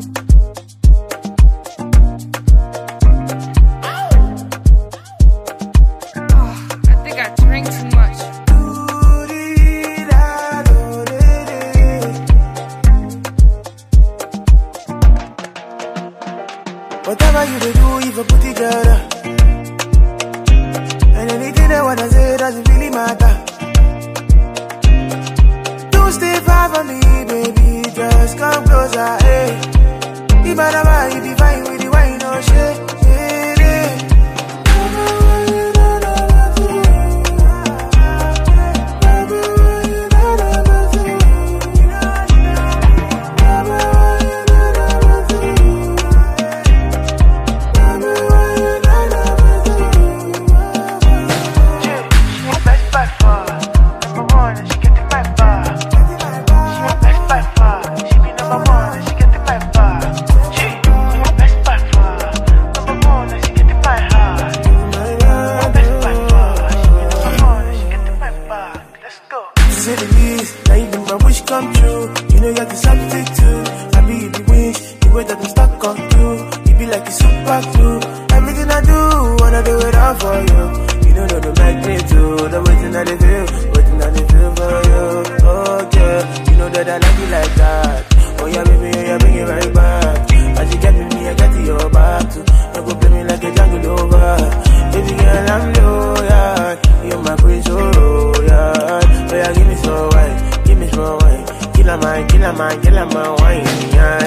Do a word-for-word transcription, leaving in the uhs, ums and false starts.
Whatever you do, if I put it together. And anything I wanna say doesn't really matter. Don't stay far from me, baby, just come closer, hey. If I never, you be fine with the wine, no shit, hey, hey. Now you make my wish come true. You know you're the substitute. I be the wish, the way that I'm stuck on you. You be like a super glue. Everything I do, wanna do it all for you. You don't know the magnitude, the waiting that they feel, waiting that they feel for you. Oh yeah, you know that I like you like that. Oh yeah, baby, oh yeah, bring it right back. As you get with me, I get to your back too. Don't go play me like a jungle over. Baby girl, I'm loyal. You're my queen, so royal. So yeah, give me so wine, give me so wine. Kill a man, kill a man, kill a man, wine, yeah.